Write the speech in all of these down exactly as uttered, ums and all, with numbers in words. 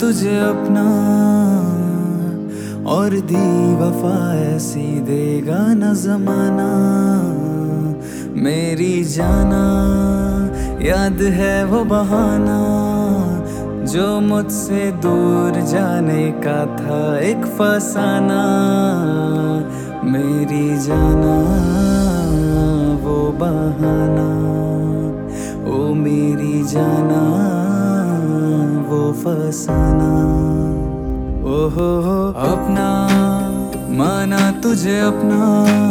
तुझे अपना और दी वफा ऐसी देगा न जमाना। मेरी जाना याद है वो बहाना जो मुझसे दूर जाने का था एक फसाना। मेरी जाना वो बहाना, ओ मेरी जाना वो फसाना। ओहो हो अपना माना तुझे अपना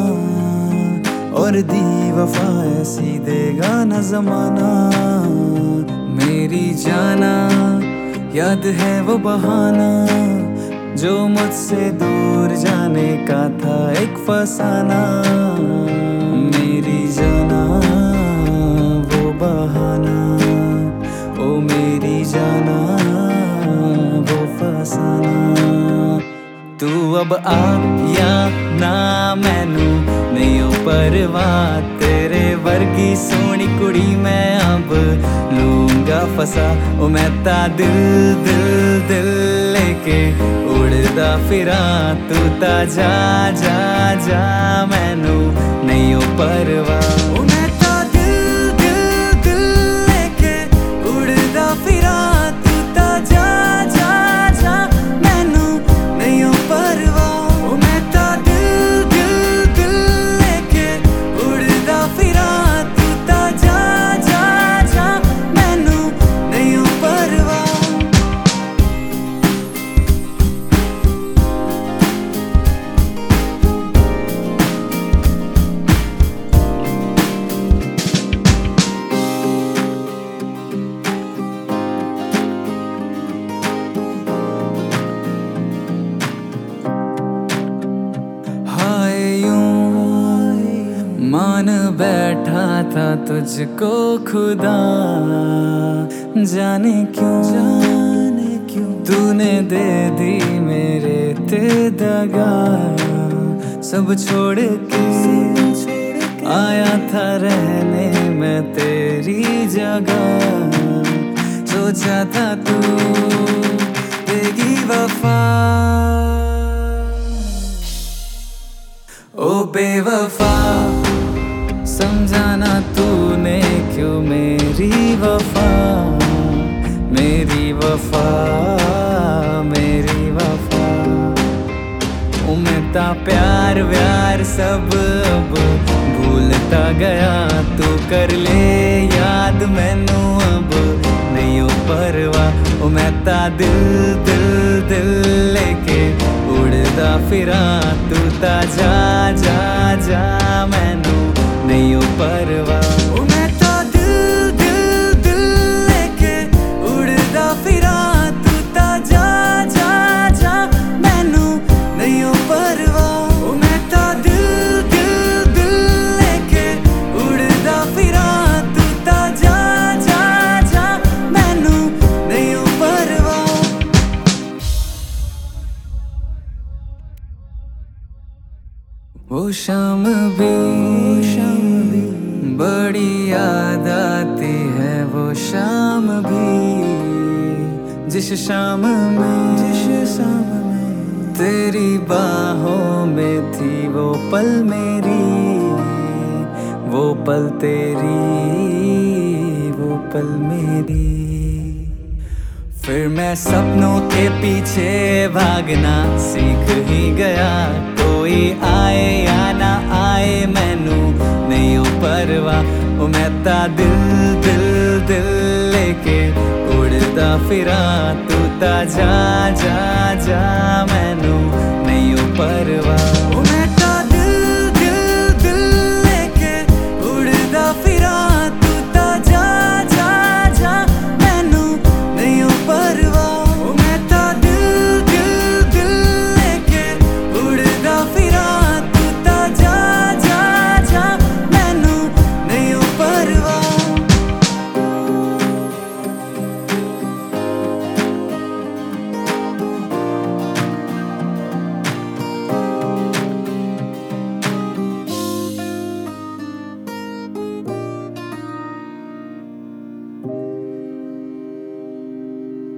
और दी वफा ऐसी देगा न जमाना। मेरी जाना याद है वो बहाना जो मुझसे दूर जाने का था एक फसाना। मेरी जाना वो बहाना, ओ मेरी जाना वो फसाना। तू अब आ या ना मैनू नहीं ओ परवाह, तेरे वर्गी सोनी कुड़ी मैं अब लूंगा फसा। ओ मैं ता दिल दिल दिल लेके उड़दा फिरा, तू ता जा जा जा मैनू नहीं ओ परवाह। ओ मैं ता दिल दिल दिल लेके उड़दा फिरा, तू ता जा जा जा मैनू नहीं ओ परवाह। ओ मैं ता दिल दिल दिल लेके उड़दा फिरा, तू ता जा जा जा मैनू नहीं ओ परवाह। मान बैठा था तुझको खुदा, जाने क्यों जाने क्यों तूने दे दी मेरे ते दगा। सब छोड़ के आया था रहने मैं तेरी जगह। सोचा था तू देगी वफा, ओ बेवफा समझाना तूने क्यों मेरी वफा। मेरी वफा मेरी वफा, ओ मैं ता प्यार व्यार सब अब भूलता गया। तू कर ले याद मैनू अब नहीं ओ परवाह। ओ मैं ता दिल दिल दिल लेके उड़दा फिरा, तू ता जा जा जा मैनू नहीं ओ परवाह। ओ मैं ता दिल दिल दिल लेके उड़दा फिरा, तू ता जा जा जा मैनू नहीं ओ परवाह। ओ मैं ता दिल दिल दिल लेके उड़दा फिरा, तू ता जा जा जा मैनू नहीं ओ परवाह। वो शाम भी बड़ी याद आती है, वो शाम भी जिस शाम में जिस शाम में तेरी बाहों में थी वो पल मेरी। वो पल तेरी वो पल मेरी। फिर मैं सपनों के पीछे भागना सीख ही गया। कोई आए या ना आए मैनू नहीं ओ परवाह। ओ मैं ता दिल दिल दिल लेके उड़दा फिरा, तू ता जा जा जा मैनू नहीं ओ परवाह।